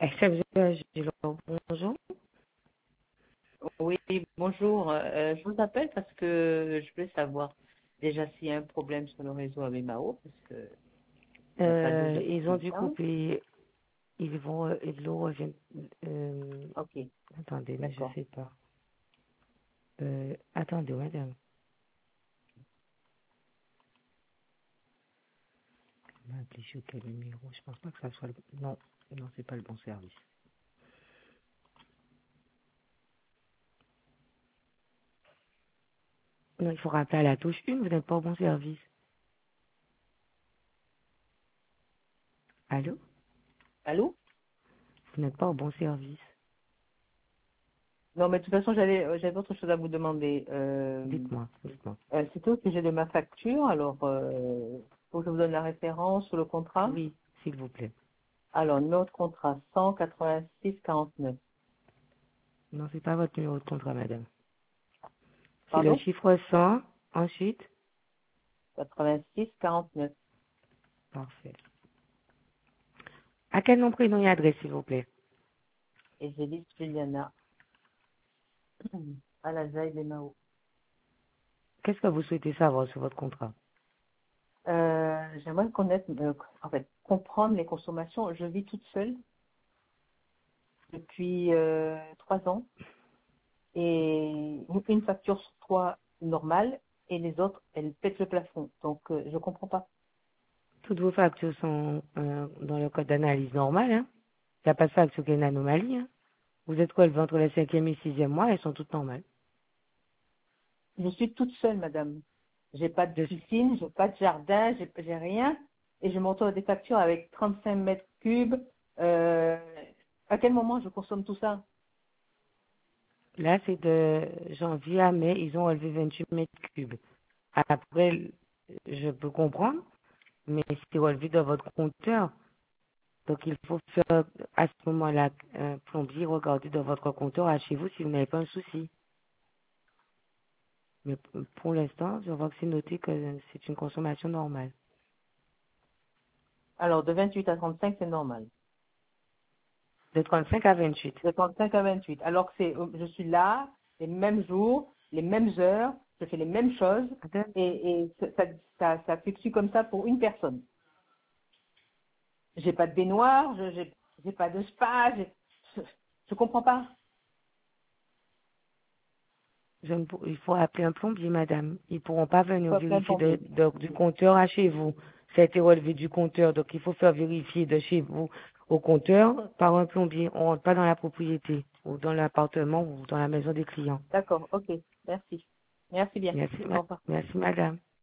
Bonjour. Oui, bonjour. Je vous appelle parce que je voulais savoir déjà s'il y a un problème sur le réseau avec Mao, parce que il n'y a pas d'eau Ils depuis ont dû longtemps. couper, ils vont, l'eau revient, Ok, attendez, mais je d'accord. sais pas. Attendez, madame. On m'a appelé sur quel numéro? Je pense pas que ça soit non, non, c'est pas le bon service. Non, il faut rappeler à la touche 1, vous n'êtes pas au bon service. Allô? Allô? Vous n'êtes pas au bon service. Non, mais de toute façon, j'avais autre chose à vous demander. Dites-moi, dites-moi. C'était au sujet de ma facture. Alors, faut que je vous donne la référence sur le contrat. Oui, s'il vous plaît. Alors, notre contrat 186,49. Non, c'est pas votre numéro de contrat, madame. C'est le Pardon? chiffre 100, ensuite. 86,49. Parfait. À quel nom, prénom et adresse, s'il vous plaît? Et j'ai dit Juliana à la Zaï des Mao. Qu'est-ce que vous souhaitez savoir sur votre contrat? J'aimerais connaître, en fait, comprendre les consommations. Je vis toute seule depuis 3 ans et une facture sur 3 normale et les autres, elles pètent le plafond. Donc, je comprends pas. Toutes vos factures sont dans le code d'analyse normal, hein. Il n'y a pas de facture qui est une anomalie, hein. Vous êtes relevé entre le 5e et 6e mois, elles sont toutes normales. Je suis toute seule, madame. J'ai pas de Je suis- piscine, j'ai pas de jardin, j'ai rien et je me retrouve avec des factures avec 35 mètres cubes. Euh, à quel moment je consomme tout ça? Là, c'est de janvier à mai, ils ont relevé 28 mètres cubes. Après, je peux comprendre, mais c'est relevé dans votre compteur. Donc, il faut faire, à ce moment-là, un plombier, regarder dans votre compteur à chez vous si vous n'avez pas un souci. Mais pour l'instant, je vois que c'est noté que c'est une consommation normale. Alors, de 28 à 35, c'est normal. De 35 à 28. De 35 à 28. Alors que je suis là, les mêmes jours, les mêmes heures, je fais les mêmes choses Attends. et ça fluctue comme ça pour une personne. J'ai pas de baignoire, j'ai pas de spa, je comprends pas. Il faut appeler un plombier, madame. Ils pourront pas venir Pas plein de vérifier tomber. du compteur à chez vous. Ça a été relevé du compteur, donc il faut faire vérifier de chez vous au compteur par un plombier. On rentre pas dans la propriété ou dans l'appartement ou dans la maison des clients. D'accord, ok, merci. Merci bien. Merci, Au revoir. merci, madame.